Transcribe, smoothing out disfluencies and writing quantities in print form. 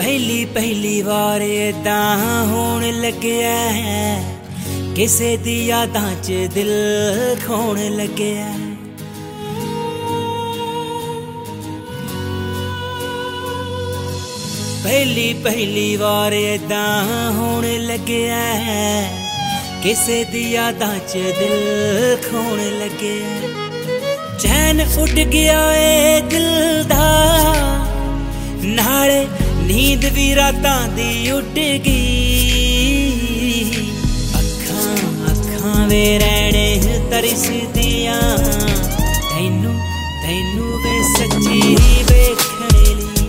पहली पहली वार इदां होण लग्या किसे दी यादां च दिल खोण लग्या। पहली पहली वार इदां होण लग्या किसे दी यादां च दिल खोण लग्या। चैन उठ गया ए दिल दा नाले नींद भी रातां दी उड़ गई। अखां अखां वे रैणे तरसदियां तैनू तैनू वे सच्ची वेखण लई।